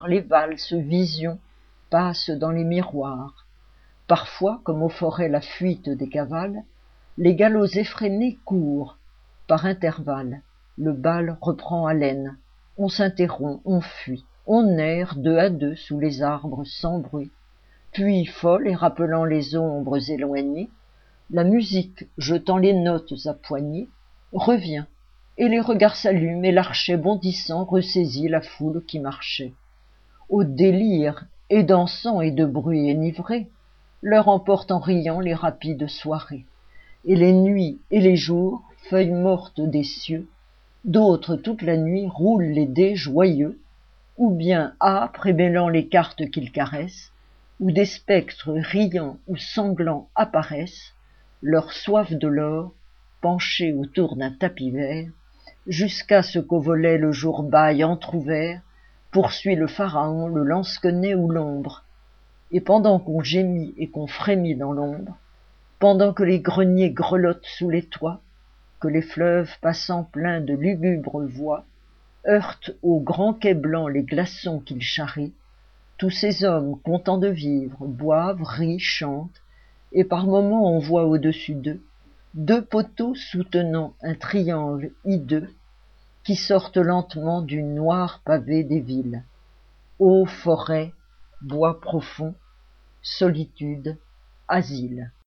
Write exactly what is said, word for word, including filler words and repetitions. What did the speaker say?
les valses visions passent dans les miroirs. Parfois, comme aux forêts la fuite des cavales, les galops effrénés courent. Par intervalles, le bal reprend haleine. On s'interrompt, on fuit, on erre deux à deux sous les arbres sans bruit. Puis, folle et rappelant les ombres éloignées, la musique, jetant les notes à poignées, revient, et les regards s'allument, et l'archet bondissant ressaisit la foule qui marchait. Au délire, et dansant et de bruit enivré, l'heure emporte en riant les rapides soirées. Et les nuits et les jours, feuilles mortes des cieux, d'autres toute la nuit roulent les dés joyeux, ou bien âpres et mêlant les cartes qu'ils caressent, où des spectres riants ou sanglants apparaissent, leur soif de l'or, penchés autour d'un tapis vert, jusqu'à ce qu'au volet le jour bâille entr'ouvert, poursuit le pharaon, le lansquenet ou l'ombre. Et pendant qu'on gémit et qu'on frémit dans l'ombre, pendant que les greniers grelottent sous les toits, que les fleuves passant pleins de lugubres voix, heurtent aux grands quais blancs les glaçons qu'ils charrient, tous ces hommes contents de vivre, boivent, rient, chantent, et par moments on voit au-dessus d'eux deux poteaux soutenant un triangle hideux qui sortent lentement du noir pavé des villes. Ô forêt, bois profond, solitude, asile.